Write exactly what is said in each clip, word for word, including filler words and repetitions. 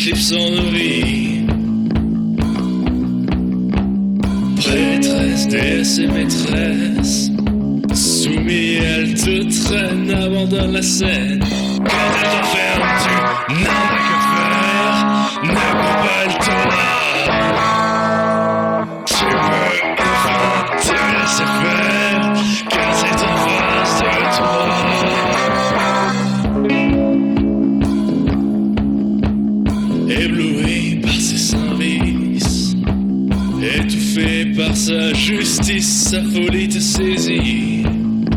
éclipse en nourrit. Prêtresse, déesse et maîtresse, soumis, elle te traîne, abandonne la scène. Quand elle t'enferme, tu n'en as que faire, ne coupe pas le Torah. Tu peux enfin te laisser faire, car c'est en face de toi. Ébloui par ses services, étouffé par sa justice, sa folie te saisit.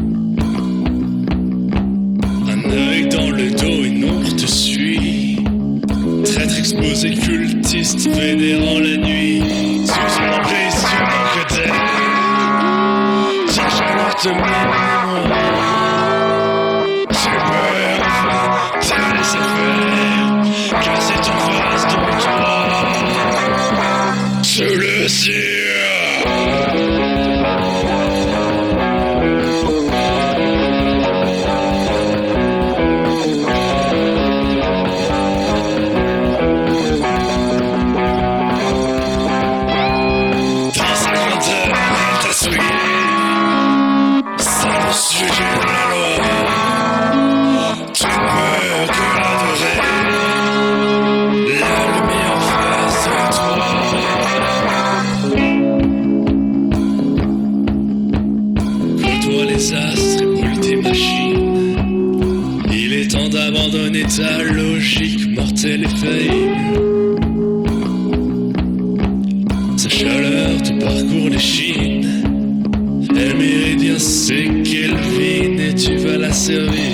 Un œil dans le dos, une ombre te suit. Traître exposé, cultiste, vénérant la nuit. Sous une emprise, tu manques d'air. Cherche alors te mémoire. Tu peux enfin te laisser faire, car c'est en face de toi. Je le sais. Les astres et brûle tes machines. Il est temps d'abandonner ta logique mortelle et faillible. Sa chaleur te parcourt les chines. Elle méridien, c'est Kelvin et tu vas la servir.